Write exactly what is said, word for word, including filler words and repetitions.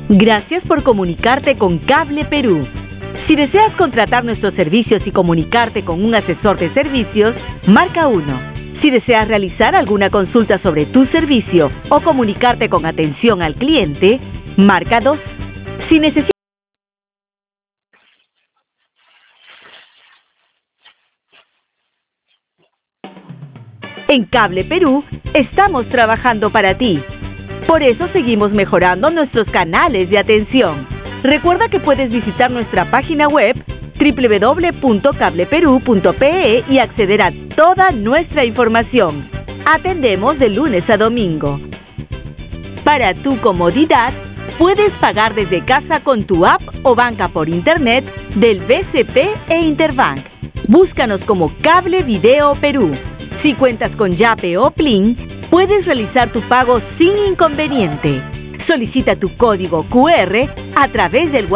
Gracias por comunicarte con Cable Perú. Si deseas contratar nuestros servicios y comunicarte con un asesor de servicios, marca uno. Si deseas realizar alguna consulta sobre tu servicio o comunicarte con atención al cliente, marca dos. Si necesitas En Cable Perú estamos trabajando para ti. Por eso seguimos mejorando nuestros canales de atención. Recuerda que puedes visitar nuestra página web doble u doble u doble u punto cable perú punto pe e y acceder a toda nuestra información. Atendemos de lunes a domingo. Para tu comodidad, puedes pagar desde casa con tu app o banca por internet del B C P e Interbank. Búscanos como Cable Video Perú. Si cuentas con Yape o Plin, puedes realizar tu pago sin inconveniente. Solicita tu código cu erre a través del